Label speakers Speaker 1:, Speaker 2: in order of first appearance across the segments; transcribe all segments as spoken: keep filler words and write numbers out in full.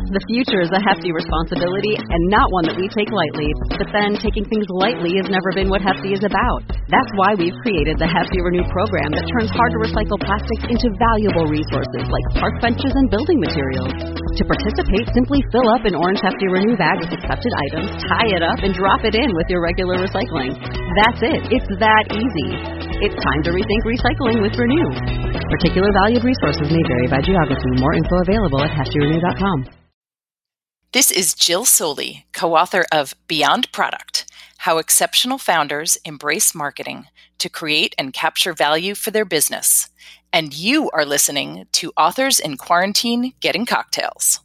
Speaker 1: The future is a hefty responsibility and not one that we take lightly. But then taking things lightly has never been what Hefty is about. That's why we've created the Hefty Renew program that turns hard-to-recycle plastics into valuable resources like park benches and building materials. To participate, simply fill up an orange Hefty Renew bag with accepted items, tie it up, and drop it in with your regular recycling. That's it. It's that easy. It's time to rethink recycling with Renew. Particular valued resources may vary by geography. More info available at hefty renew dot com.
Speaker 2: This is Jill Soley, co-author of Beyond Product: How Exceptional Founders Embrace Marketing to Create and Capture Value for Their Business. And you are listening to Authors in Quarantine Getting Cocktails.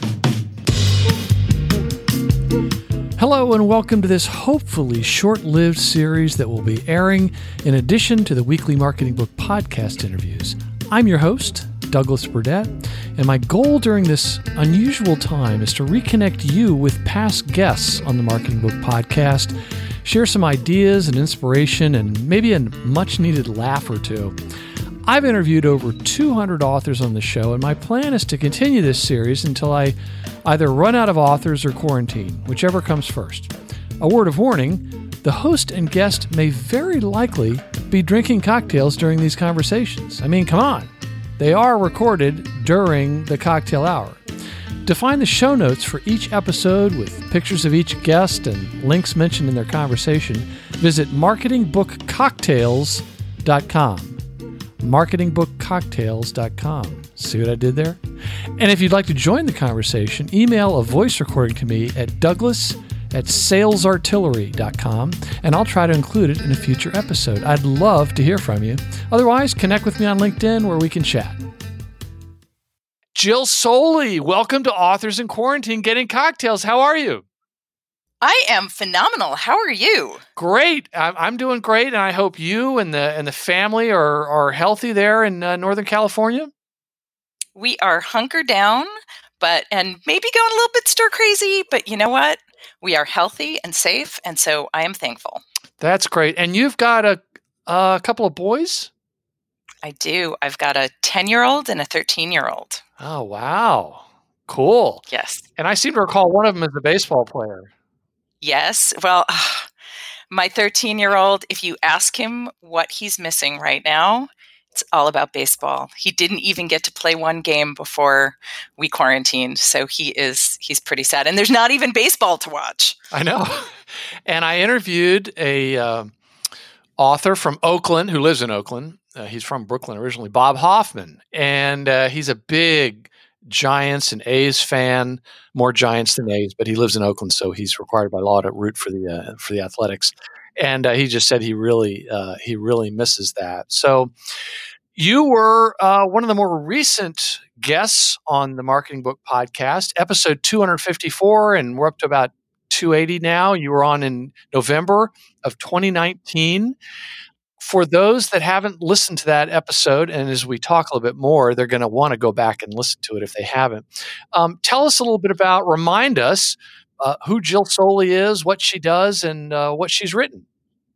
Speaker 3: Hello and welcome to this hopefully short-lived series that will be airing in addition to the weekly Marketing Book podcast interviews. I'm your host, Douglas Burdett, and my goal during this unusual time is to reconnect you with past guests on the Marketing Book podcast, share some ideas and inspiration, and maybe a much-needed laugh or two. I've interviewed over two hundred authors on the show, and my plan is to continue this series until I either run out of authors or quarantine, whichever comes first. A word of warning, the host and guest may very likely be drinking cocktails during these conversations. I mean, come on. They are recorded during the cocktail hour. To find the show notes for each episode with pictures of each guest and links mentioned in their conversation, visit marketing book cocktails dot com. marketing book cocktails dot com. See what I did there? And if you'd like to join the conversation, email a voice recording to me at douglas at sales artillery dot com, and I'll try to include it in a future episode. I'd love to hear from you. Otherwise, connect with me on LinkedIn where we can chat. Jill Soley, welcome to Authors in Quarantine Getting Cocktails. How are you?
Speaker 2: I am phenomenal. How are you?
Speaker 3: Great. I'm, I'm doing great, and I hope you and the and the family are, are healthy there in uh, Northern California.
Speaker 2: We are hunkered down, but and maybe going a little bit stir crazy, but you know what? We are healthy and safe, and so I am thankful.
Speaker 3: That's great. And you've got a, a couple of boys?
Speaker 2: I do. I've got a ten-year-old and a thirteen-year-old.
Speaker 3: Oh, wow. Cool.
Speaker 2: Yes.
Speaker 3: And I seem to recall one of them as a baseball player.
Speaker 2: Yes. Well, my thirteen-year-old, if you ask him what he's missing right now, it's all about baseball. He didn't even get to play one game before we quarantined, so he is he's pretty sad. And there's not even baseball to watch.
Speaker 3: I know. And I interviewed a uh, author from Oakland who lives in Oakland. Uh, he's from Brooklyn originally, Bob Hoffman, and uh, he's a big Giants and A's fan, more Giants than A's, but he lives in Oakland, so he's required by law to root for the uh, for the Athletics. And uh, he just said he really uh, he really misses that. So you were uh, one of the more recent guests on the Marketing Book podcast, episode two fifty-four, and we're up to about two eighty now. You were on in November of twenty nineteen. For those that haven't listened to that episode, and as we talk a little bit more, they're going to want to go back and listen to it if they haven't. Um, tell us a little bit about, remind us uh, who Jill Soley is, what she does, and uh, what she's written.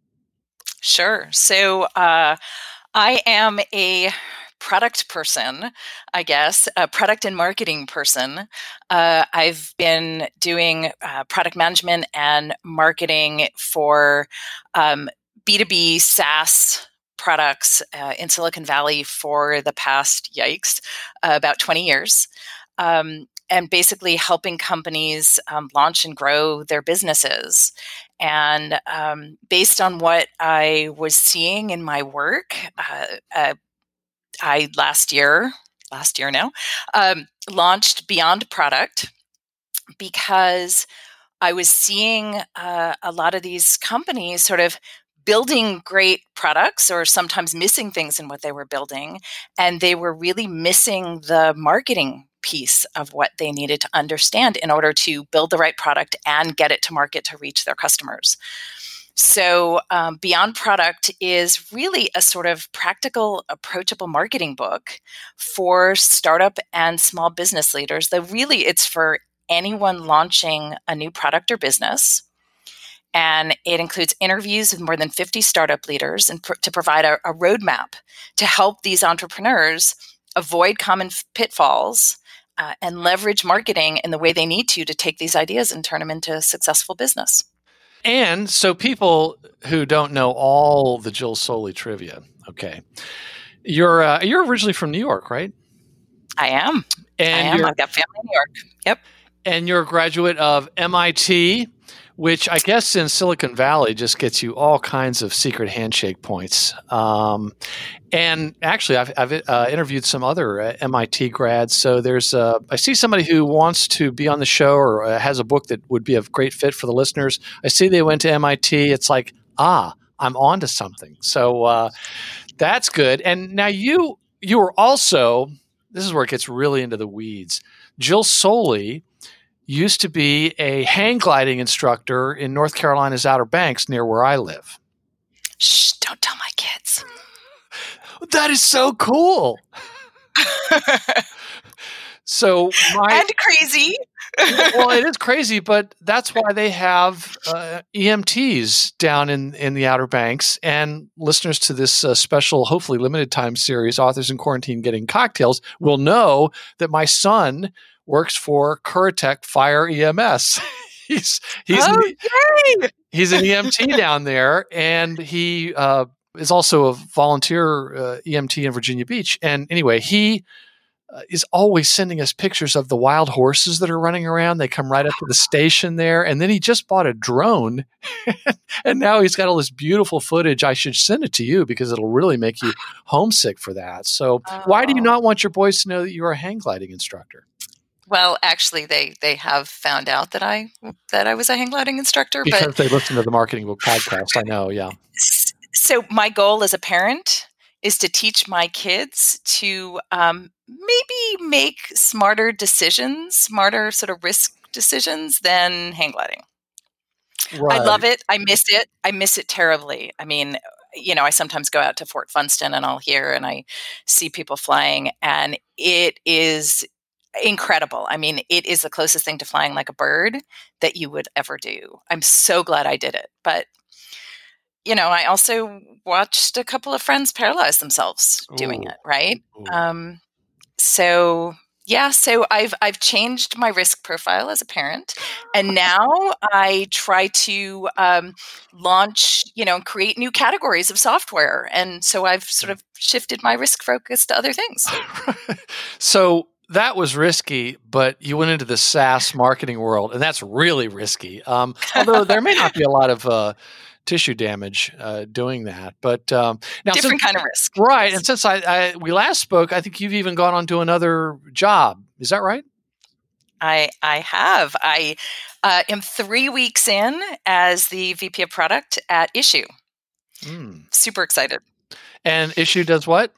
Speaker 2: Sure. So uh, I am a product person, I guess, a product and marketing person. Uh, I've been doing uh, product management and marketing for um, B two B SaaS products uh, in Silicon Valley for the past, yikes, uh, about twenty years. Um, and basically helping companies um, launch and grow their businesses. And um, based on what I was seeing in my work, uh, uh, I last year, last year now, um, launched Beyond Product because I was seeing uh, a lot of these companies sort of building great products or sometimes missing things in what they were building. And they were really missing the marketing piece of what they needed to understand in order to build the right product and get it to market to reach their customers. So um, Beyond Product is really a sort of practical, approachable marketing book for startup and small business leaders. Though really it's for anyone launching a new product or business. And it includes interviews with more than fifty startup leaders and pr- to provide a, a roadmap to help these entrepreneurs avoid common f- pitfalls uh, and leverage marketing in the way they need to to take these ideas and turn them into successful business.
Speaker 3: And so people who don't know all the Jill Soley trivia, okay, you're uh, you're originally from New York, right?
Speaker 2: I am.
Speaker 3: And
Speaker 2: I am. I've got family in New York. Yep.
Speaker 3: And you're a graduate of M I T, which I guess in Silicon Valley just gets you all kinds of secret handshake points. Um, and actually, I've, I've uh, interviewed some other uh, M I T grads. So there's uh, I see somebody who wants to be on the show or uh, has a book that would be a great fit for the listeners. I see they went to M I T. It's like, ah, I'm on to something. So uh, that's good. And now you you were also, this is where it gets really into the weeds. Jill Soley used to be a hang gliding instructor in North Carolina's Outer Banks near where I live.
Speaker 2: Shh, don't tell my kids.
Speaker 3: That is so cool. So my,
Speaker 2: and crazy.
Speaker 3: Well, it is crazy, but that's why they have uh, E M Ts down in, in the Outer Banks. And listeners to this uh, special, hopefully limited time series, Authors in Quarantine Getting Cocktails, will know that my son works for Curatech Fire E M S. he's he's
Speaker 2: oh,
Speaker 3: an,
Speaker 2: yay!
Speaker 3: he's an E M T down there, and he uh, is also a volunteer uh, E M T in Virginia Beach. And anyway, he uh, is always sending us pictures of the wild horses that are running around. They come right up to the station there, and then he just bought a drone, and now he's got all this beautiful footage. I should send it to you because it'll really make you homesick for that. So, oh. Why do you not want your boys to know that you're a hang gliding instructor?
Speaker 2: Well, actually, they they have found out that I that I was a hang gliding instructor.
Speaker 3: Because
Speaker 2: but
Speaker 3: they listen to the Marketing Book podcast. I know, yeah.
Speaker 2: So my goal as a parent is to teach my kids to um, maybe make smarter decisions, smarter sort of risk decisions than hang gliding. Right. I love it. I miss it. I miss it terribly. I mean, you know, I sometimes go out to Fort Funston and I'll hear and I see people flying, and it is incredible. I mean, it is the closest thing to flying like a bird that you would ever do. I'm so glad I did it. But, you know, I also watched a couple of friends paralyze themselves doing Ooh. it, right? Ooh. Um, so, yeah, so I've I've changed my risk profile as a parent. And now I try to um, launch, you know, create new categories of software. And so I've sort of shifted my risk focus to other things.
Speaker 3: So that was risky, but you went into the SaaS marketing world, and that's really risky. Um, although there may not be a lot of uh, tissue damage uh, doing that, but um, now
Speaker 2: different
Speaker 3: since,
Speaker 2: kind of risk,
Speaker 3: right? And since I, I we last spoke, I think you've even gone on to another job. Is that right?
Speaker 2: I I have. I uh, am three weeks in as the V P of Product at Issue. Mm. Super excited.
Speaker 3: And Issue does what?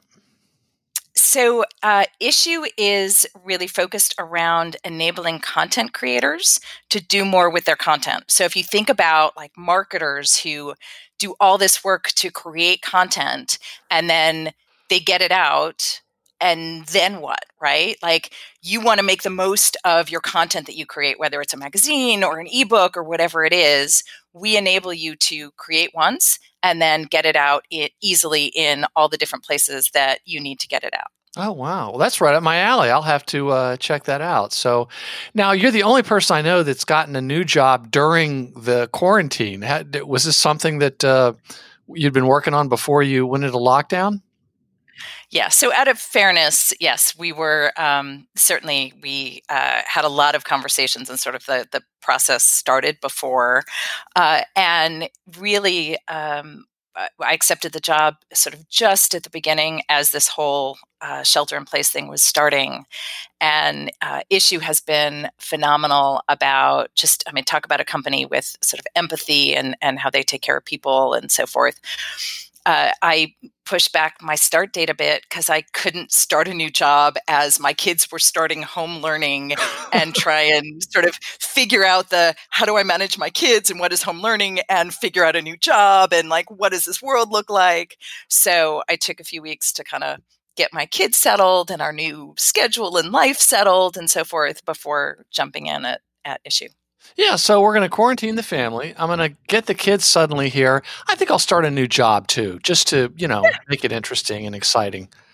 Speaker 2: So uh, Issue is really focused around enabling content creators to do more with their content. So if you think about like marketers who do all this work to create content and then they get it out, and then what, right? Like you want to make the most of your content that you create, whether it's a magazine or an ebook or whatever it is. We enable you to create once and then get it out it easily in all the different places that you need to get it out.
Speaker 3: Oh, wow. Well, that's right up my alley. I'll have to uh, check that out. So now you're the only person I know that's gotten a new job during the quarantine. Had, was this something that uh, you'd been working on before you went into lockdown?
Speaker 2: Yeah. So out of fairness, yes, we were um, certainly we uh, had a lot of conversations, and sort of the, the process started before. Uh, and really, um, I accepted the job sort of just at the beginning as this whole uh, shelter in place thing was starting. And uh, Issue has been phenomenal about just, I mean, talk about a company with sort of empathy and, and how they take care of people and so forth. Uh, I pushed back my start date a bit because I couldn't start a new job as my kids were starting home learning and try and sort of figure out the, how do I manage my kids and what is home learning and figure out a new job and like, what does this world look like? So I took a few weeks to kind of get my kids settled and our new schedule and life settled and so forth before jumping in at, at Issue.
Speaker 3: Yeah, so we're going to quarantine the family. I'm going to get the kids suddenly here. I think I'll start a new job too, just to, you know, make it interesting and exciting.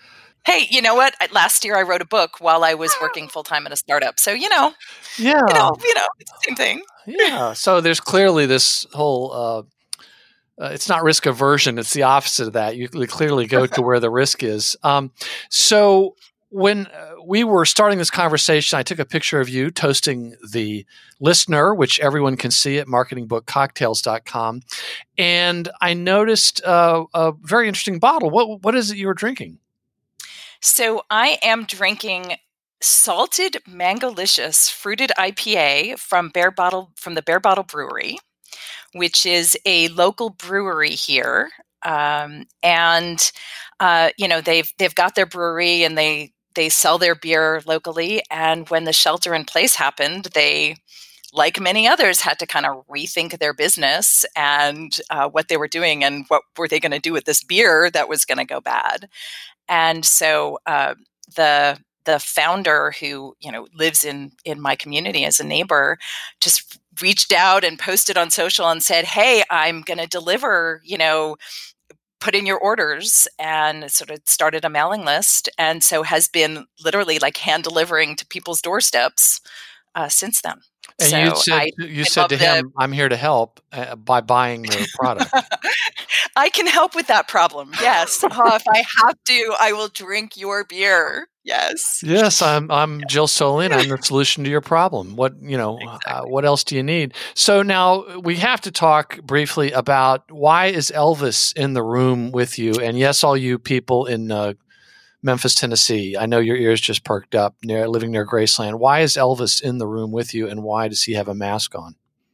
Speaker 2: Hey, you know what? Last year I wrote a book while I was working full time at a startup. So, you know,
Speaker 3: yeah,
Speaker 2: you know, you know, it's the same thing.
Speaker 3: Yeah. So there's clearly this whole, uh, uh, it's not risk aversion. It's the opposite of that. You clearly go to where the risk is. Um, so when uh, we were starting this conversation, I took a picture of you toasting the listener, which everyone can see at marketing book cocktails dot com. And I noticed uh, a very interesting bottle. What What is it you were drinking?
Speaker 2: So I am drinking Salted Mangolicious Fruited I P A from Bear Bottle from the Bear Bottle Brewery, which is a local brewery here. Um, and uh, you know, they've they've got their brewery and they they sell their beer locally. And when the shelter in place happened, they, like many others, had to kind of rethink their business and uh, what they were doing and what were they going to do with this beer that was going to go bad. And so uh, the the founder, who you know lives in in my community as a neighbor, just reached out and posted on social and said, "Hey, I'm going to deliver. You know, put in your orders," and sort of started a mailing list, and so has been literally like hand delivering to people's doorsteps uh, since then.
Speaker 3: And
Speaker 2: so
Speaker 3: you said
Speaker 2: I,
Speaker 3: you
Speaker 2: I
Speaker 3: said to
Speaker 2: the,
Speaker 3: him, "I'm here to help uh, by buying their product."
Speaker 2: I can help with that problem. Yes. Uh, if I have to, I will drink your beer. Yes.
Speaker 3: Yes, I'm I'm Jill Soley. I'm the solution to your problem. What you know?
Speaker 2: Exactly.
Speaker 3: Uh, what else do you need? So now we have to talk briefly about why is Elvis in the room with you? And yes, all you people in uh, Memphis, Tennessee, I know your ears just perked up near living near Graceland. Why is Elvis in the room with you, and why does he have a mask on?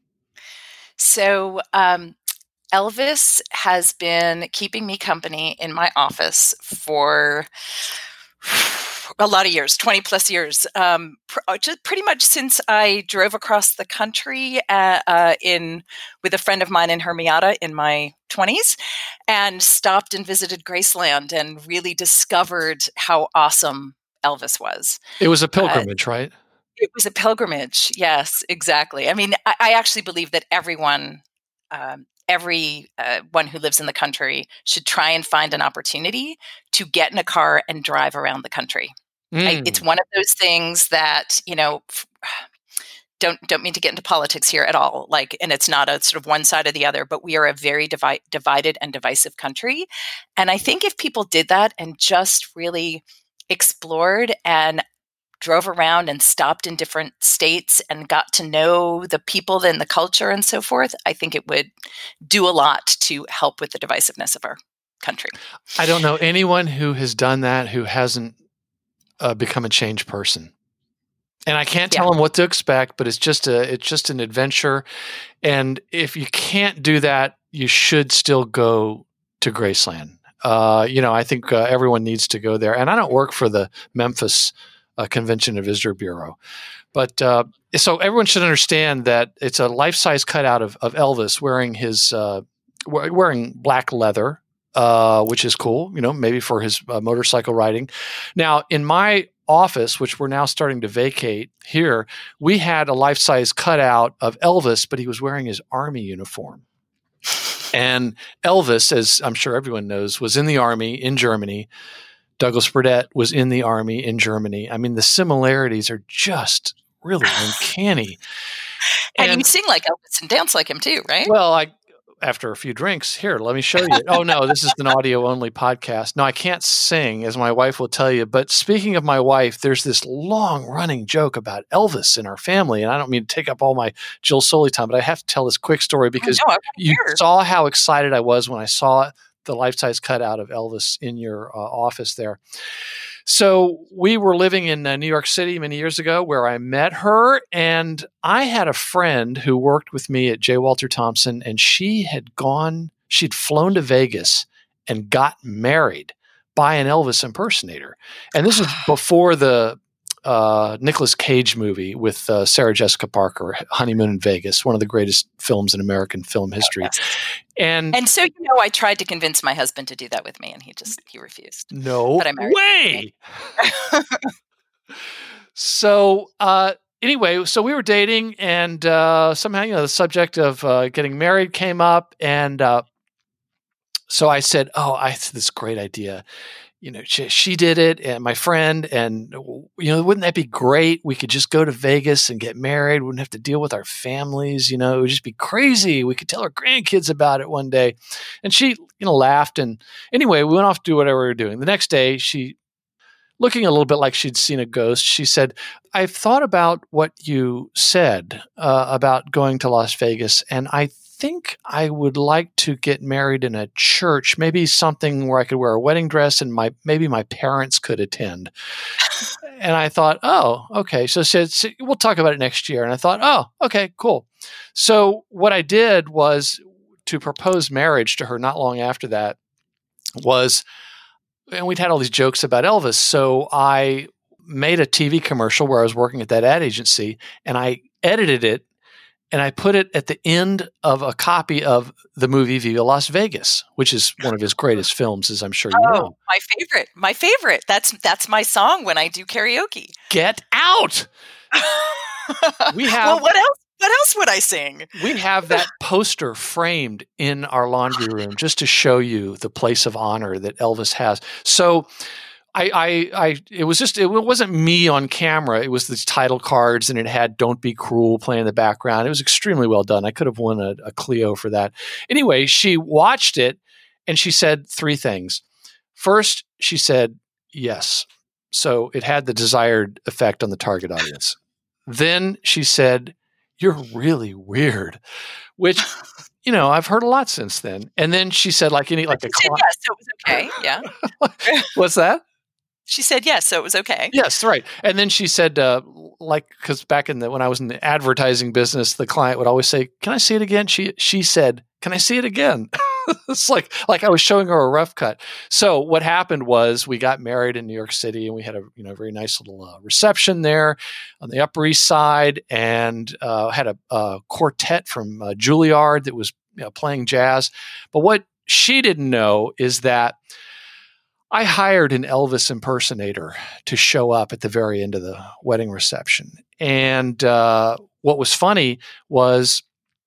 Speaker 2: So um, Elvis has been keeping me company in my office for a lot of years, twenty plus years, um, pr- just pretty much since I drove across the country uh, uh, in with a friend of mine in her Miata in my twenties, and stopped and visited Graceland and really discovered how awesome Elvis was.
Speaker 3: It was a pilgrimage, uh, right?
Speaker 2: It was a pilgrimage. Yes, exactly. I mean, I, I actually believe that everyone, um, every uh, one who lives in the country should try and find an opportunity to get in a car and drive around the country. Mm. I, it's one of those things that, you know, f- don't don't mean to get into politics here at all. Like, and it's not a sort of one side or the other, but we are a very divi- divided and divisive country. And I think if people did that and just really explored and drove around and stopped in different states and got to know the people and the culture and so forth, I think it would do a lot to help with the divisiveness of our country.
Speaker 3: I don't know anyone who has done that who hasn't uh, become a changed person. And I can't tell yeah. them what to expect, but it's just a it's just an adventure. And if you can't do that, you should still go to Graceland. Uh, you know, I think uh, everyone needs to go there. And I don't work for the Memphis uh, Convention and Visitor Bureau, but uh, so everyone should understand that it's a life-size cutout of, of Elvis wearing his uh, wearing black leather, uh, which is cool. You know, maybe for his uh, motorcycle riding. Now, in my office, which we're now starting to vacate here, we had a life-size cutout of Elvis, but he was wearing his Army uniform. And Elvis, as I'm sure everyone knows, was in the Army in Germany. Douglas Burdett was in the Army in Germany. I mean, the similarities are just really uncanny.
Speaker 2: And, and you sing like Elvis and dance like him too, right?
Speaker 3: Well, I after a few drinks, here, let me show you. Oh, no, this is an audio-only podcast. No, I can't sing, as my wife will tell you. But speaking of my wife, there's this long-running joke about Elvis in our family. And I don't mean to take up all my Jill Soley time, but I have to tell this quick story because
Speaker 2: oh, no,
Speaker 3: you saw how excited I was when I saw the life-size cutout of Elvis in your uh, office there. So we were living in uh, New York City many years ago where I met her, and I had a friend who worked with me at J. Walter Thompson, and she had gone, she'd flown to Vegas and got married by an Elvis impersonator. And this was before the uh, Nicolas Cage movie with uh, Sarah Jessica Parker, Honeymoon in Vegas, one of the greatest films in American film history.
Speaker 2: Oh, yes.
Speaker 3: And
Speaker 2: and so, you know, I tried to convince my husband to do that with me, and he just, he refused.
Speaker 3: No
Speaker 2: but I married
Speaker 3: way! So, uh, anyway, so we were dating, and uh, somehow, you know, the subject of uh, getting married came up, and uh, so I said, oh, I have this great idea. you know, she, she did it and my friend, and, you know, wouldn't that be great? We could just go to Vegas and get married. We wouldn't have to deal with our families. You know, it would just be crazy. We could tell our grandkids about it one day. And she, you know, laughed. And anyway, we went off to do whatever we were doing. The next day, she, looking a little bit like she'd seen a ghost, she said, I've thought about what you said uh, about going to Las Vegas, and I think I would like to get married in a church, maybe something where I could wear a wedding dress and my maybe my parents could attend. And I thought, oh, okay. So she said, we'll talk about it next year. And I thought, oh, okay, cool. So what I did was to propose marriage to her not long after that was, and we'd had all these jokes about Elvis. So I made a T V commercial where I was working at that ad agency, and I edited it, and I put it at the end of a copy of the movie Viva Las Vegas, which is one of his greatest films, as I'm sure you
Speaker 2: oh,
Speaker 3: know.
Speaker 2: My favorite. My favorite. That's that's my song when I do karaoke.
Speaker 3: Get out! We have.
Speaker 2: Well, what else? What else would I sing?
Speaker 3: We have that poster framed in our laundry room just to show you the place of honor that Elvis has. So I, I, I, it was just, it wasn't me on camera. It was these title cards, and it had "Don't Be Cruel" playing in the background. It was extremely well done. I could have won a, a Clio for that. Anyway, she watched it and she said three things. First, she said, yes. So it had the desired effect on the target audience. Then she said, you're really weird, which, you know, I've heard a lot since then. And then she said, like any, like
Speaker 2: she
Speaker 3: a
Speaker 2: said
Speaker 3: cl-
Speaker 2: yes, so it was okay. Yeah.
Speaker 3: What's that?
Speaker 2: She said yes, so it was okay.
Speaker 3: Yes, right. And then she said, uh, like, because back in the when I was in the advertising business, the client would always say, "Can I see it again?" She she said, "Can I see it again?" It's like like I was showing her a rough cut. So what happened was we got married in New York City, and we had a you know very nice little uh, reception there on the Upper East Side, and uh, had a, a quartet from uh, Juilliard that was you know, playing jazz. But what she didn't know is that I hired an Elvis impersonator to show up at the very end of the wedding reception. And uh, what was funny was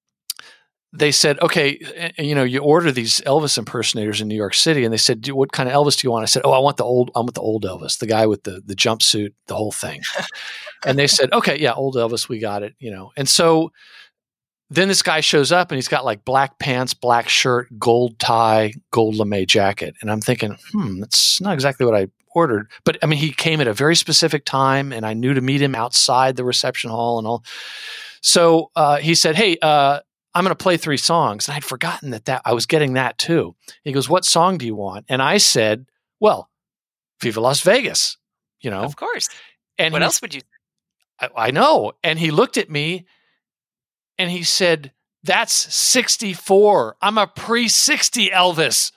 Speaker 3: they said, okay, you know, you order these Elvis impersonators in New York City, and they said, what kind of Elvis do you want? I said, oh, I want the old, I want the old Elvis, the guy with the the jumpsuit, the whole thing. And they said, okay, yeah, old Elvis, we got it, you know. And so then this guy shows up, and he's got like black pants, black shirt, gold tie, gold lame jacket. And I'm thinking, hmm, that's not exactly what I ordered. But I mean, he came at a very specific time, and I knew to meet him outside the reception hall and all. So uh, he said, hey, uh, I'm going to play three songs. And I'd forgotten that, that I was getting that too. He goes, what song do you want? And I said, well, Viva Las Vegas, you know.
Speaker 2: Of course.
Speaker 3: And
Speaker 2: what
Speaker 3: he,
Speaker 2: else would you?
Speaker 3: I, I know. And he looked at me, and he said, that's sixty-four. I'm a pre sixty Elvis.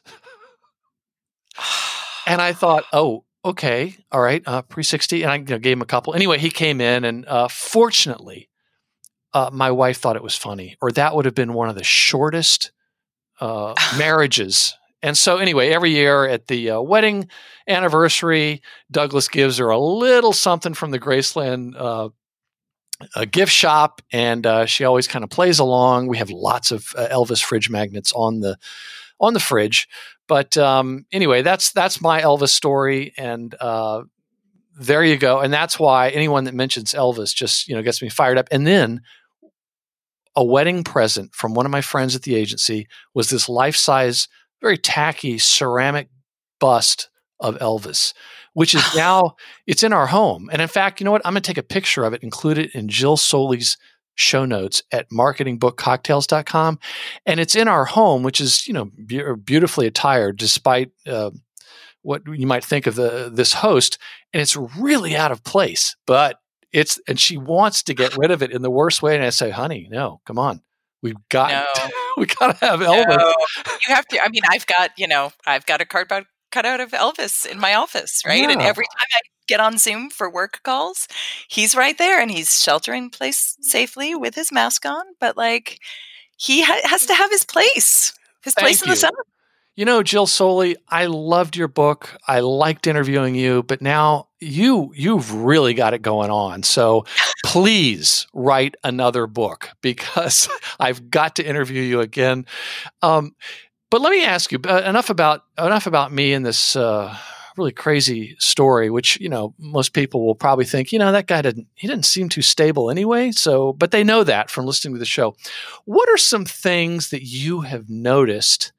Speaker 3: And I thought, oh, okay. All right. Uh, pre sixty. And I you know, gave him a couple. Anyway, he came in, and uh, fortunately, uh, my wife thought it was funny, or that would have been one of the shortest uh, marriages. And so anyway, every year at the uh, wedding anniversary, Douglas gives her a little something from the Graceland uh a gift shop, and uh, she always kind of plays along. We have lots of uh, Elvis fridge magnets on the on the fridge. But um, anyway, that's that's my Elvis story, and uh, there you go. And that's why anyone that mentions Elvis just you know gets me fired up. And then a wedding present from one of my friends at the agency was this life-size, very tacky ceramic bust of Elvis, which is now, it's in our home. And in fact, you know what? I'm going to take a picture of it, include it in Jill Soley's show notes at marketing book cocktails dot com. And it's in our home, which is, you know, be- beautifully attired despite uh, what you might think of the this host. And it's really out of place, but it's, and she wants to get rid of it in the worst way. And I say, honey, no, come on. We've got,
Speaker 2: no.
Speaker 3: we got to have Elvis.
Speaker 2: No. You have to, I mean, I've got, you know, I've got a cardboard cutout of Elvis in my office, right?
Speaker 3: Yeah.
Speaker 2: And every time I get on Zoom for work calls, he's right there, and he's sheltering in place safely with his mask on. But like, he ha- has to have his place, his
Speaker 3: Thank
Speaker 2: place in
Speaker 3: you.
Speaker 2: the sun.
Speaker 3: You know, Jill Soley, I loved your book. I liked interviewing you, but now you you've really got it going on. So please write another book, because I've got to interview you again. Um, But let me ask you uh, enough about enough about me in this uh, really crazy story, which, you know, most people will probably think, you know, that guy didn't, he didn't seem too stable anyway. So, but they know that from listening to the show. What are some things that you have noticed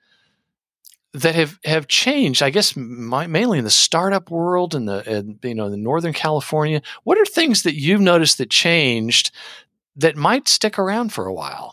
Speaker 3: that have, have changed, I guess, my, mainly in the startup world and the, and, you know, the Northern California? What are things that you've noticed that changed that might stick around for a while?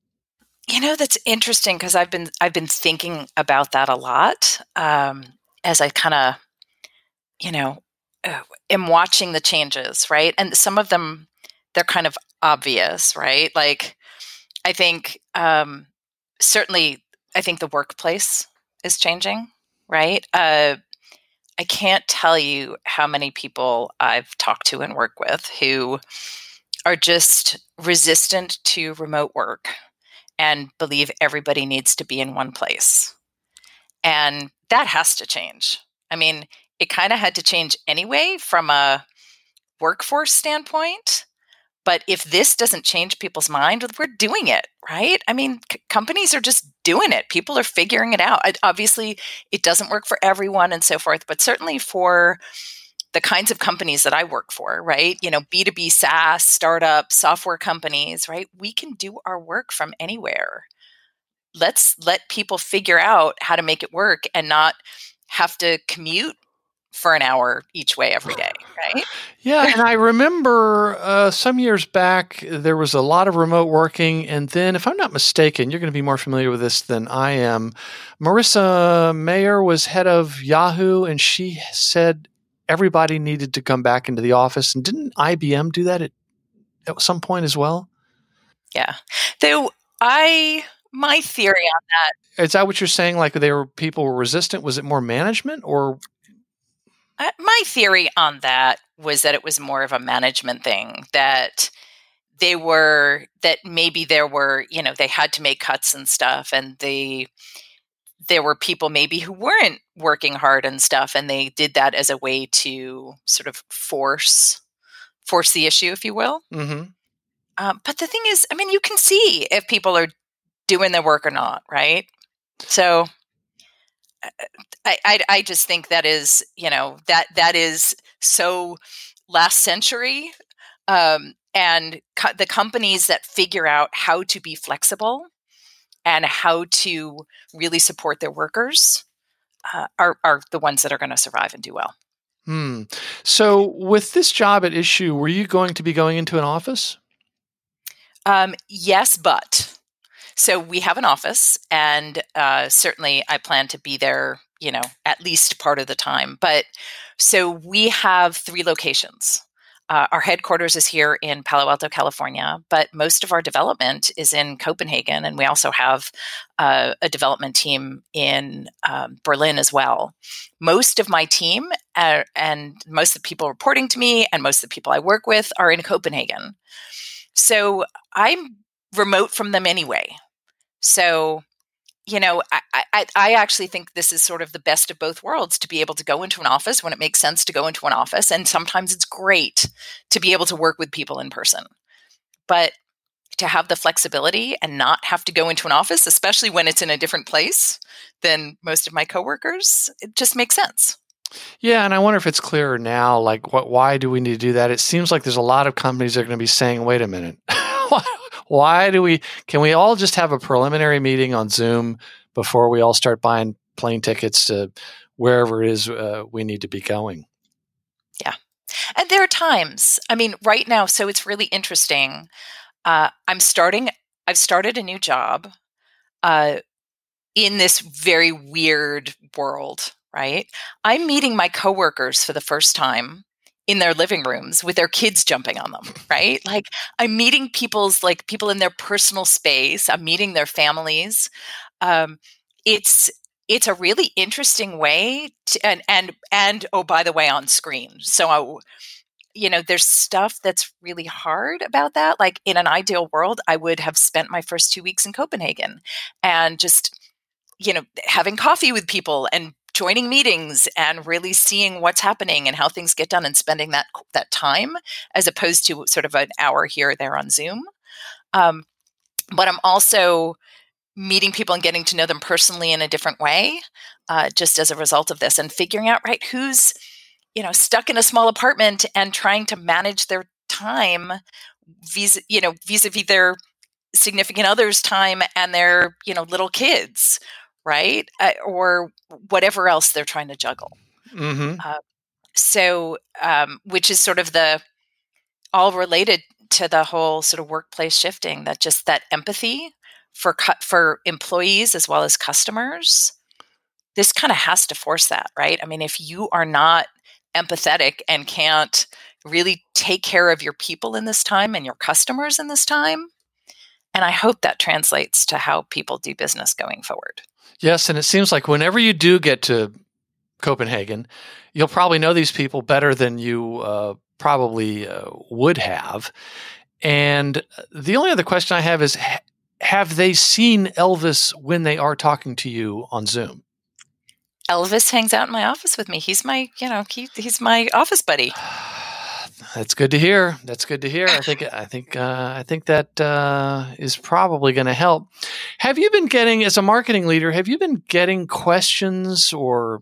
Speaker 2: You know, that's interesting because I've been I've been thinking about that a lot um, as I kind of, you know, uh, am watching the changes, right? And some of them, they're kind of obvious, right? Like, I think um, certainly, I think the workplace is changing, right? Uh, I can't tell you how many people I've talked to and work with who are just resistant to remote work and believe everybody needs to be in one place. And that has to change. I mean, it kind of had to change anyway from a workforce standpoint. But if this doesn't change people's mind, we're doing it, right? I mean, c- companies are just doing it. People are figuring it out. It, obviously, it doesn't work for everyone and so forth, but certainly for the kinds of companies that I work for, right? You know, B two B SaaS, startup, software companies, right? We can do our work from anywhere. Let's let people figure out how to make it work and not have to commute for an hour each way every day, right?
Speaker 3: Yeah, and I remember uh, some years back, there was a lot of remote working. And then, if I'm not mistaken, you're going to be more familiar with this than I am. Marissa Mayer was head of Yahoo, and she said everybody needed to come back into the office. And didn't I B M do that at, at some point as well?
Speaker 2: Yeah. Though I, my theory on that.
Speaker 3: Is that what you're saying? Like they were people were resistant? Was it more management or?
Speaker 2: Uh, my theory on that was that it was more of a management thing, that they were, that maybe there were, you know, they had to make cuts and stuff, and they, there were people maybe who weren't working hard and stuff, and they did that as a way to sort of force, force the issue, if you will.
Speaker 3: Mm-hmm.
Speaker 2: Um, but the thing is, I mean, you can see if people are doing their work or not, right? So I, I, I just think that is, you know, that that is so last century, um, and co- the companies that figure out how to be flexible and how to really support their workers uh, are are the ones that are going to survive and do well.
Speaker 3: Hmm. So, with this job at issue, were you going to be going into an office?
Speaker 2: Um, yes, but. So we have an office, and uh, certainly I plan to be there, you know, at least part of the time. But so we have three locations. Uh, our headquarters is here in Palo Alto, California, but most of our development is in Copenhagen, and we also have uh, a development team in um, Berlin as well. Most of my team uh, and most of the people reporting to me and most of the people I work with are in Copenhagen. So I'm remote from them anyway. So, you know, I, I, I actually think this is sort of the best of both worlds, to be able to go into an office when it makes sense to go into an office. And sometimes it's great to be able to work with people in person. But to have the flexibility and not have to go into an office, especially when it's in a different place than most of my coworkers, it just makes sense.
Speaker 3: Yeah, and I wonder if it's clearer now, like, what? Why do we need to do that? It seems like there's a lot of companies that are going to be saying, wait a minute. Why do we, can we all just have a preliminary meeting on Zoom before we all start buying plane tickets to wherever it is uh, we need to be going?
Speaker 2: Yeah. And there are times, I mean, right now, so it's really interesting. Uh, I'm starting, I've started a new job uh, in this very weird world, right? I'm meeting my coworkers for the first time in their living rooms with their kids jumping on them, right? Like I'm meeting people's, like people in their personal space. I'm meeting their families. Um, it's, it's a really interesting way to, and, and, and, oh, by the way, on screen. So, I, you know, there's stuff that's really hard about that. Like in an ideal world, I would have spent my first two weeks in Copenhagen and just, you know, having coffee with people and joining meetings and really seeing what's happening and how things get done and spending that that time as opposed to sort of an hour here or there on Zoom. Um, but I'm also meeting people and getting to know them personally in a different way, uh, just as a result of this, and figuring out, right, who's, you know, stuck in a small apartment and trying to manage their time vis, you know, vis-a-vis their significant other's time and their, you know, little kids, right? Uh, or whatever else they're trying to juggle.
Speaker 3: Mm-hmm.
Speaker 2: Uh, so, um, which is sort of the, all related to the whole sort of workplace shifting, that just that empathy for cu- for employees as well as customers. This kind of has to force that, right? I mean, if you are not empathetic and can't really take care of your people in this time and your customers in this time, and I hope that translates to how people do business going forward.
Speaker 3: Yes, and it seems like whenever you do get to Copenhagen, you'll probably know these people better than you uh, probably uh, would have. And the only other question I have is, ha- have they seen Elvis when they are talking to you on Zoom?
Speaker 2: Elvis hangs out in my office with me. He's my, you know, he, he's my office buddy.
Speaker 3: That's good to hear. That's good to hear. I think I think uh, I think that uh, is probably going to help. Have you been getting, as a marketing leader, have you been getting questions or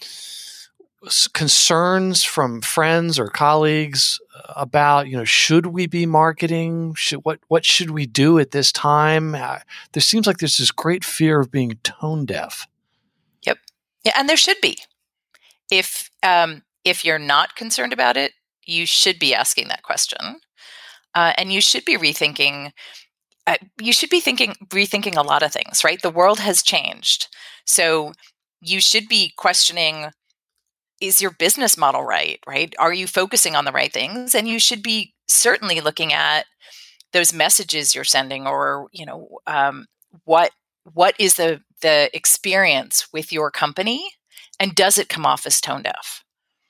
Speaker 3: concerns from friends or colleagues about, you know, should we be marketing? Should, what what should we do at this time? Uh, there seems like there's this great fear of being tone deaf.
Speaker 2: Yep. Yeah, and there should be. If um, if you're not concerned about it, you should be asking that question, uh, and you should be rethinking. Uh, you should be thinking rethinking a lot of things, right? The world has changed, so you should be questioning: is your business model right? Right? Are you focusing on the right things? And you should be certainly looking at those messages you're sending, or you know, um, what what is the the experience with your company, and does it come off as tone deaf?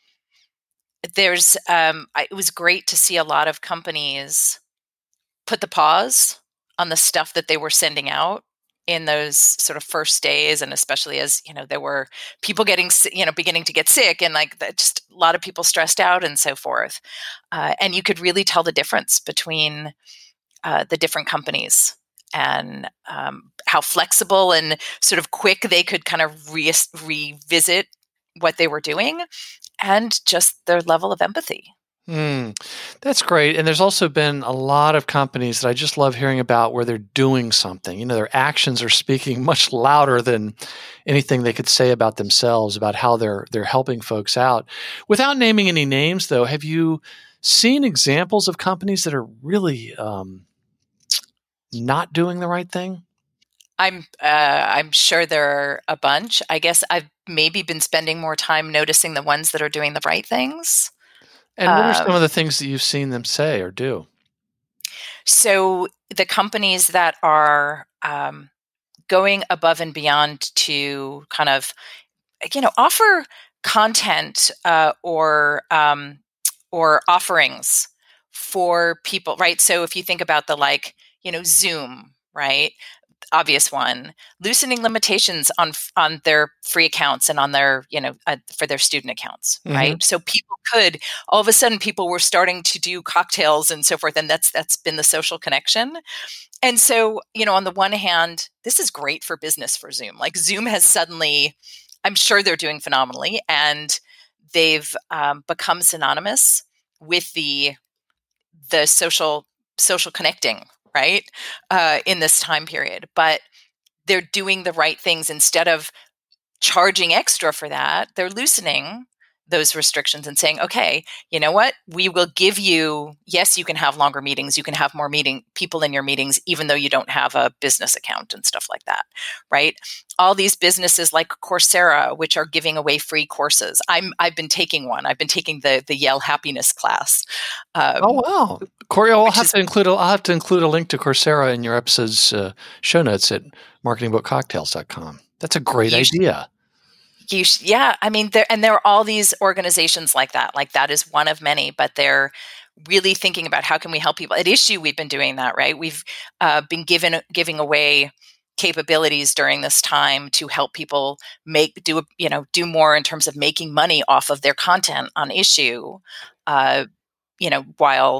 Speaker 2: There's, um, I, it was great to see a lot of companies put the pause on the stuff that they were sending out in those sort of first days, and especially as, you know, there were people getting, you know, beginning to get sick, and like that, just a lot of people stressed out and so forth. Uh, and you could really tell the difference between uh, the different companies, and um, how flexible and sort of quick they could kind of re- revisit what they were doing, and just their level of empathy.
Speaker 3: Mm, that's great. And there's also been a lot of companies that I just love hearing about where they're doing something. You know, their actions are speaking much louder than anything they could say about themselves, about how they're they're helping folks out. Without naming any names, though, have you seen examples of companies that are really um, not doing the right thing?
Speaker 2: I'm uh, I'm sure there are a bunch. I guess I've maybe been spending more time noticing the ones that are doing the right things.
Speaker 3: And what are
Speaker 2: Um,
Speaker 3: some of the things that you've seen them say or do?
Speaker 2: So the companies that are um, going above and beyond to kind of, you know, offer content uh, or um, or offerings for people, right? So if you think about the, like, you know, Zoom, right? Obvious one, loosening limitations on on their free accounts and on their, you know, uh, for their student accounts,
Speaker 3: Mm-hmm.
Speaker 2: right? So people could, all of a sudden people were starting to do cocktails and so forth, and that's that's been the social connection. And so, you know, on the one hand, this is great for business for Zoom. Like Zoom has suddenly, I'm sure they're doing phenomenally, and they've um, become synonymous with the the social social connecting, right, uh, in this time period. But they're doing the right things. Instead of charging extra for that, they're loosening those restrictions and saying, okay, you know what, we will give you, yes, you can have longer meetings, you can have more meeting people in your meetings, even though you don't have a business account and stuff like that, right? All these businesses like Coursera, which are giving away free courses. I'm, I've been taking one. I've been taking the the Yale Happiness class. Um,
Speaker 3: Oh wow, Corey! I'll have
Speaker 2: is,
Speaker 3: to include. A, I'll have to include a link to Coursera in your episode's uh, show notes at marketing book cocktails dot com. That's a great
Speaker 2: you
Speaker 3: idea.
Speaker 2: You sh- yeah, I mean, there and there are all these organizations like that. Like that is one of many, but they're really thinking about how can we help people. At Issue, we've been doing that, right? We've uh, been given giving away capabilities during this time to help people make do you know do more in terms of making money off of their content on Issue, uh, you know, while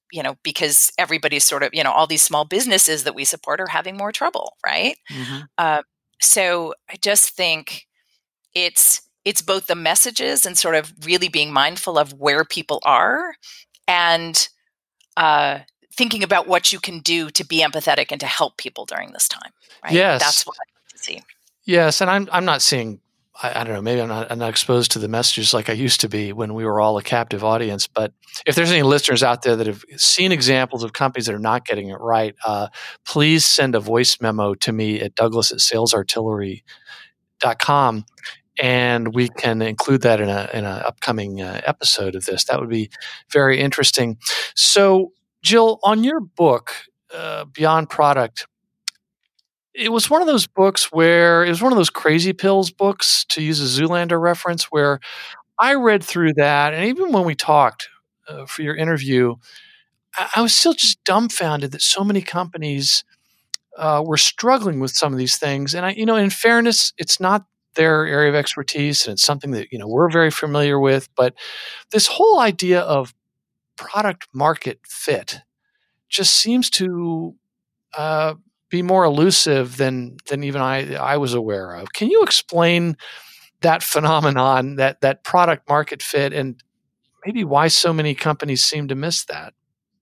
Speaker 2: you know, because everybody's sort of, you know, all these small businesses that we support are having more trouble, right?
Speaker 3: Mm-hmm.
Speaker 2: Uh, so I just think it's it's both the messages and sort of really being mindful of where people are, and uh, thinking about what you can do to be empathetic and to help people during this time. Right?
Speaker 3: Yes,
Speaker 2: that's what I see.
Speaker 3: Yes, and I'm I'm not seeing. I, I don't know. Maybe I'm not, I'm not exposed to the messages like I used to be when we were all a captive audience. But if there's any listeners out there that have seen examples of companies that are not getting it right, uh, please send a voice memo to me at Douglas at sales artillery dot com, and we can include that in a in an upcoming uh, episode of this. That would be very interesting. So, Jill, on your book, uh, Beyond Product, it was one of those books where it was one of those crazy pills books, to use a Zoolander reference, where I read through that. And even when we talked uh, for your interview, I, I was still just dumbfounded that so many companies uh, were struggling with some of these things. And I, you know, in fairness, it's not their area of expertise, and it's something that, you know, we're very familiar with. But this whole idea of product market fit just seems to uh, be more elusive than than even I I was aware of. Can you explain that phenomenon, that that product market fit, and maybe why so many companies seem to miss that?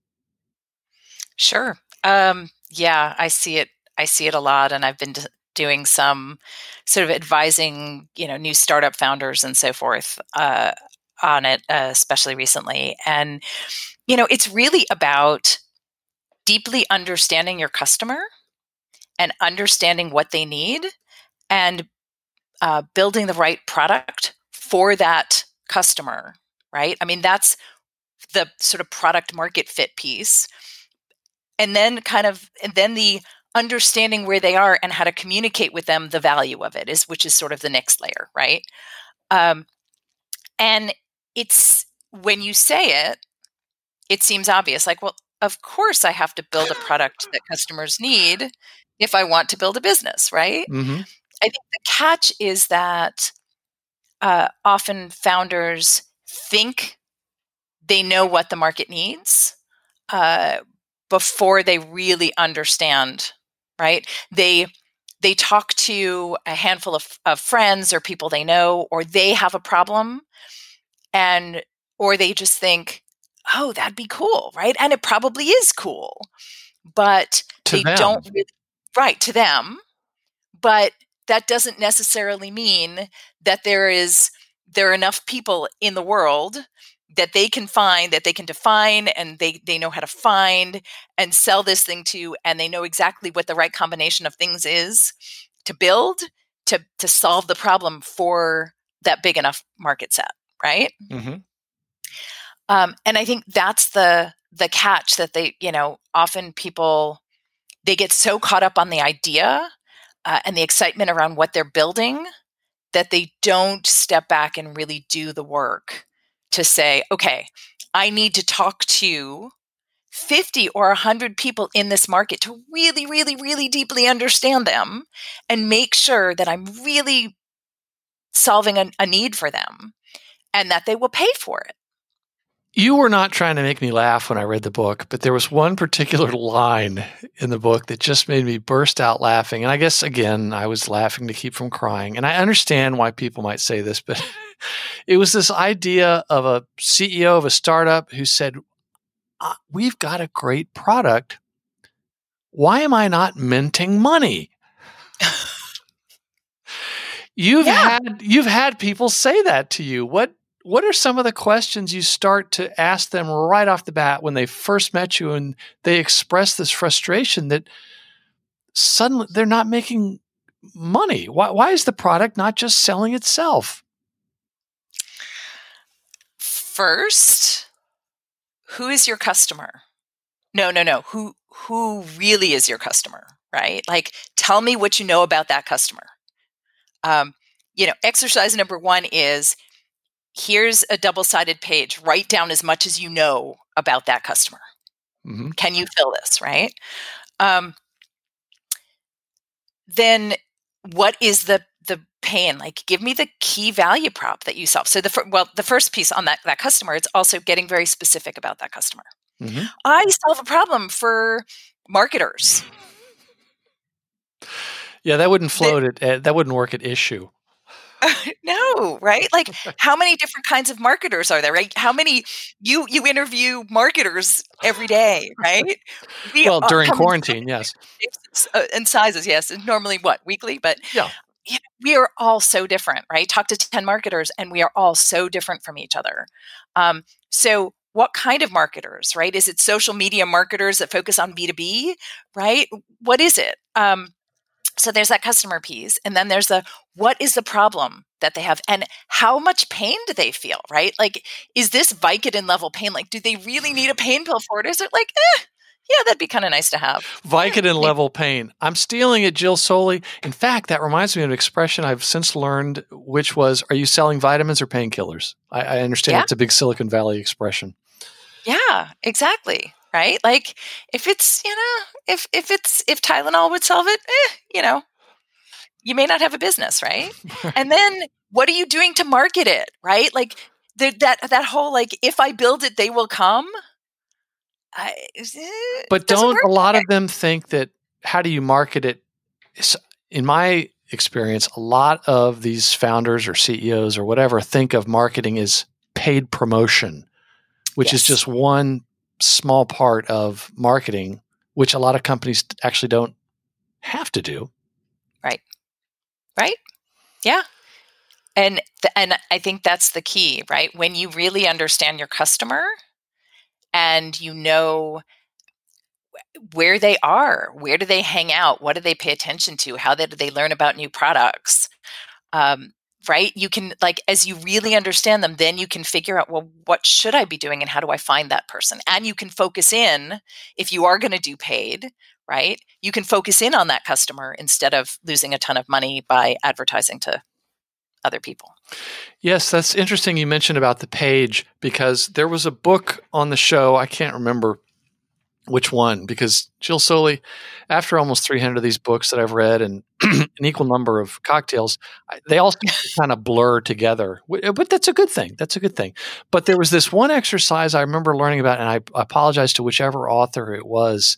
Speaker 2: Sure. Um, yeah, I see it. I see it a lot, and I've been d- doing some sort of advising, you know, new startup founders and so forth uh, on it, uh, especially recently. And you know, it's really about deeply understanding your customer and understanding what they need, and uh, building the right product for that customer. Right? I mean, that's the sort of product market fit piece. And then kind of, and then the understanding where they are and how to communicate with them the value of it is, which is sort of the next layer, right? Um, and it's, when you say it, it seems obvious. Like, well, of course I have to build a product that customers need if I want to build a business, right?
Speaker 3: Mm-hmm.
Speaker 2: I think the catch is that uh, often founders think they know what the market needs, uh, before they really understand, right? They they talk to a handful of, of friends or people they know, or they have a problem, and or they just think, oh, that'd be cool, right? And it probably is cool, but
Speaker 3: To
Speaker 2: they
Speaker 3: them.
Speaker 2: don't really, right, to them. But that doesn't necessarily mean that there is there are enough people in the world that they can find, that they can define, and they they know how to find and sell this thing to, and they know exactly what the right combination of things is to build to to solve the problem for that big enough market set, right?
Speaker 3: Mm-hmm.
Speaker 2: Um, and I think that's the the catch, that they, you know, often people, they get so caught up on the idea uh, and the excitement around what they're building that they don't step back and really do the work to say, okay, I need to talk to fifty or one hundred people in this market to really, really, really deeply understand them and make sure that I'm really solving a, a need for them and that they will pay for it.
Speaker 3: You were not trying to make me laugh when I read the book, but there was one particular line in the book that just made me burst out laughing. And I guess, again, I was laughing to keep from crying. And I understand why people might say this, but it was this idea of a C E O of a startup who said, we've got a great product. Why am I not minting money? You've
Speaker 2: Yeah.
Speaker 3: had you've had people say that to you. What What are some of the questions you start to ask them right off the bat when they first met you and they express this frustration that suddenly they're not making money? Why, why is the product not just selling itself?
Speaker 2: First, who is your customer? No, no, no. Who who really is your customer, right? Like, tell me what you know about that customer. Um, you know, exercise number one is, here's a double-sided page. Write down as much as you know about that customer.
Speaker 3: Mm-hmm.
Speaker 2: Can you fill this, right? Um, then what is the the pain? Like, give me the key value prop that you solve. So the fir- well, the first piece on that that customer, it's also getting very specific about that customer. Mm-hmm. I solve a problem for marketers.
Speaker 3: Yeah, that wouldn't float it. At, that wouldn't work at Issue.
Speaker 2: No, right? Like, how many different kinds of marketers are there, right? How many, you you interview marketers every day, right?
Speaker 3: We well, during quarantine, yes.
Speaker 2: And sizes, yes. And normally what, weekly? But
Speaker 3: yeah.
Speaker 2: You know, we are all so different, right? Talk to ten marketers and we are all so different from each other. Um, so what kind of marketers, right? Is it social media marketers that focus on B two B, right? What is it? Um, So there's that customer piece. And then there's the, what is the problem that they have and how much pain do they feel, right? Like, is this Vicodin level pain? Like, do they really need a pain pill for it? Is it like, eh, yeah, that'd be kind of nice to have.
Speaker 3: Vicodin yeah, level pain. I'm stealing it, Jill Soley. In fact, that reminds me of an expression I've since learned, which was, are you selling vitamins or painkillers? I, I understand yeah. it's a big Silicon Valley expression.
Speaker 2: Yeah, exactly. Right? Like if it's, you know, if, if it's, if Tylenol would solve it, eh, you know, you may not have a business, right? And then what are you doing to market it? Right? Like the, that, that whole, like, if I build it, they will come. I, eh,
Speaker 3: but don't a lot there. of them think that, how do you market it? In my experience, a lot of these founders or C E Os or whatever think of marketing as paid promotion, which yes. is just one small part of marketing, which a lot of companies actually don't have to do.
Speaker 2: Right. Right. Yeah. And, th- and I think that's the key, right? When you really understand your customer and you know where they are, where do they hang out? What do they pay attention to? How do they learn about new products? Um, right? You can, like, as you really understand them, then you can figure out, well, what should I be doing and how do I find that person? And you can focus in, if you are going to do paid, right? You can focus in on that customer instead of losing a ton of money by advertising to other people.
Speaker 3: Yes, that's interesting you mentioned about the page, because there was a book on the show, I can't remember which one, because Jill Soley, after almost three hundred of these books that I've read and an equal number of cocktails, they all kind of blur together. But that's a good thing. That's a good thing. But there was this one exercise I remember learning about, and I apologize to whichever author it was.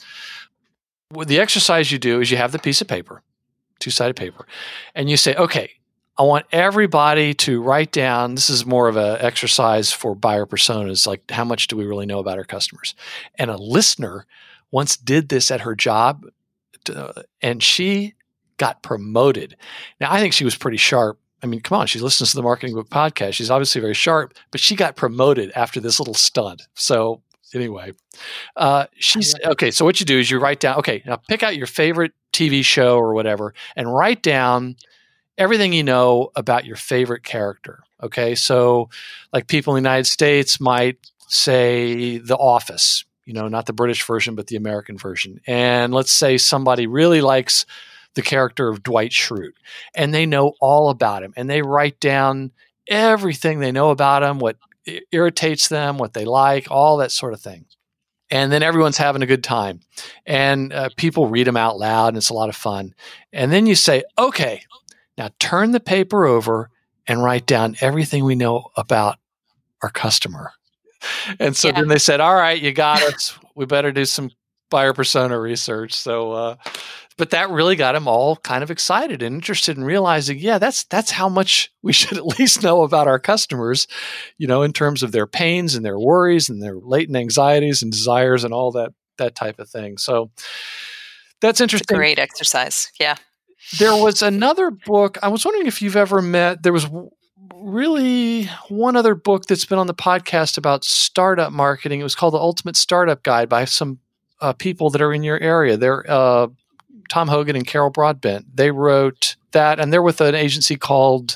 Speaker 3: The exercise you do is you have the piece of paper, two-sided paper, and you say, okay, I want everybody to write down, this is more of an exercise for buyer personas, like how much do we really know about our customers? And a listener once did this at her job, to, and she got promoted. Now, I think she was pretty sharp. I mean, come on, she listens to the Marketing Book podcast. She's obviously very sharp, but she got promoted after this little stunt. So anyway, uh, she's okay. So what you do is you write down, okay, now pick out your favorite T V show or whatever and write down everything you know about your favorite character. Okay. So like people in the United States might say The Office, you know, not the British version, but the American version. And let's say somebody really likes the character of Dwight Schrute and they know all about him and they write down everything they know about him, what irritates them, what they like, all that sort of thing. And then everyone's having a good time and uh, people read them out loud and it's a lot of fun. And then you say, okay, now turn the paper over and write down everything we know about our customer. And so yeah. then they said, all right, you got us. We better do some buyer persona research. So, uh, but that really got them all kind of excited and interested in realizing, yeah, that's that's how much we should at least know about our customers, you know, in terms of their pains and their worries and their latent anxieties and desires and all that that type of thing. So that's interesting.
Speaker 2: It's a great exercise. Yeah.
Speaker 3: There was another book. I was wondering if you've ever met, there was really one other book that's been on the podcast about startup marketing. It was called The Ultimate Startup Guide by some uh, people that are in your area. They're uh, Tom Hogan and Carol Broadbent. They wrote that, and they're with an agency called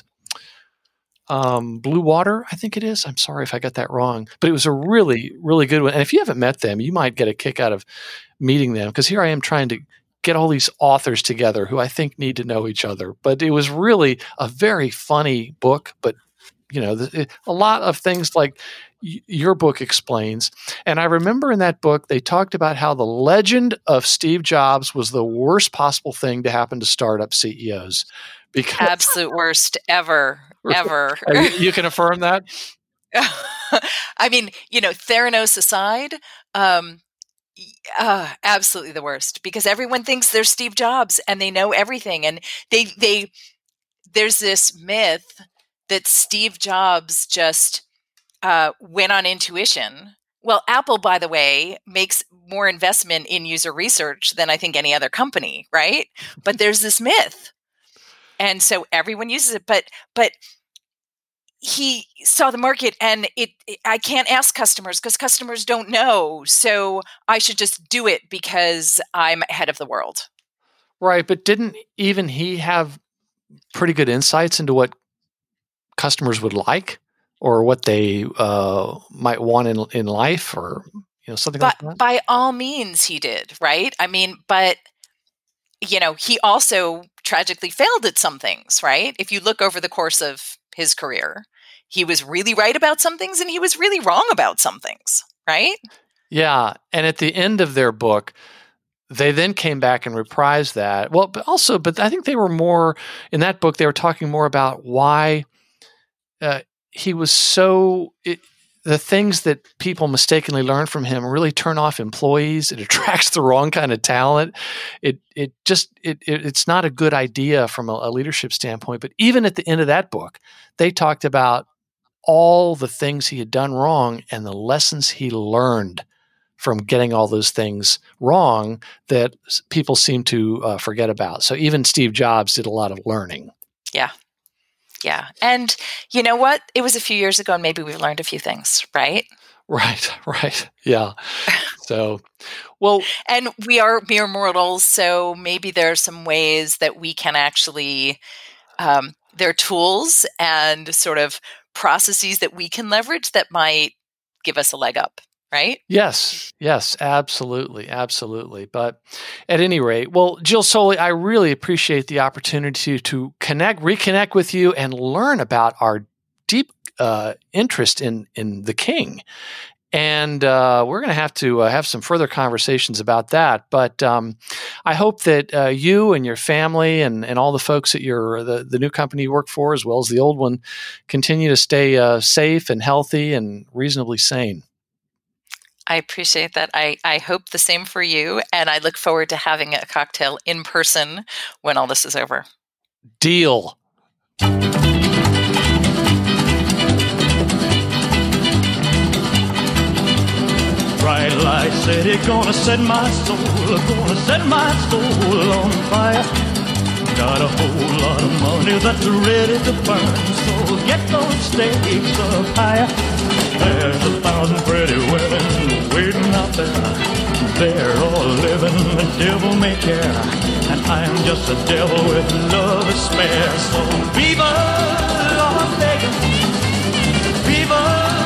Speaker 3: um, Blue Water, I think it is. I'm sorry if I got that wrong. But it was a really, really good one. And if you haven't met them, you might get a kick out of meeting them, because here I am trying to get all these authors together who I think need to know each other. But it was really a very funny book, but you know, the, a lot of things like y- your book explains. And I remember in that book, they talked about how the legend of Steve Jobs was the worst possible thing to happen to startup C E Os. Because
Speaker 2: absolute worst ever, ever.
Speaker 3: you, you can affirm that?
Speaker 2: I mean, you know, Theranos aside, Um, uh, absolutely the worst, because everyone thinks they're Steve Jobs and they know everything. And they, they, there's this myth that Steve Jobs just uh, went on intuition. Well, Apple, by the way, makes more investment in user research than I think any other company, right? But there's this myth. And so everyone uses it, but, but, he saw the market and it, it I can't ask customers because customers don't know. So I should just do it because I'm ahead of the world.
Speaker 3: Right. But didn't even he have pretty good insights into what customers would like or what they uh, might want in in life or you know something
Speaker 2: but,
Speaker 3: like that?
Speaker 2: By all means he did, right? I mean, but you know, he also tragically failed at some things, right? If you look over the course of his career, he was really right about some things and he was really wrong about some things, right?
Speaker 3: Yeah. And at the end of their book, they then came back and reprised that. Well, but also, but I think they were more, in that book, they were talking more about why uh, he was so, it, the things that people mistakenly learn from him really turn off employees. It attracts the wrong kind of talent. It it just, it, it it's not a good idea from a, a leadership standpoint. But even at the end of that book, they talked about all the things he had done wrong and the lessons he learned from getting all those things wrong that people seem to uh, forget about. So even Steve Jobs did a lot of learning.
Speaker 2: Yeah. Yeah. And you know what? It was a few years ago and maybe we've learned a few things, right?
Speaker 3: Right. Right. Yeah. So, well.
Speaker 2: And we are mere mortals. So maybe there are some ways that we can actually, um, there are tools and sort of processes that we can leverage that might give us a leg up, right?
Speaker 3: Yes, yes, absolutely, absolutely. But at any rate, well, Jill Soley, I really appreciate the opportunity to connect, reconnect with you and learn about our deep uh, interest in, in the King. And uh, we're going to have to uh, have some further conversations about that. But um, I hope that uh, you and your family and, and all the folks at your the, the new company you work for, as well as the old one, continue to stay uh, safe and healthy and reasonably sane.
Speaker 2: I appreciate that. I, I hope the same for you. And I look forward to having a cocktail in person when all this is over.
Speaker 3: Deal.
Speaker 4: Bright light city, gonna set my soul, gonna set my soul on fire. Got a whole lot of money that's ready to burn, so get those stakes up higher. There's a thousand pretty women waiting out there. They're all living the devil may care, and I'm just a devil with love to spare. So viva Las Vegas, viva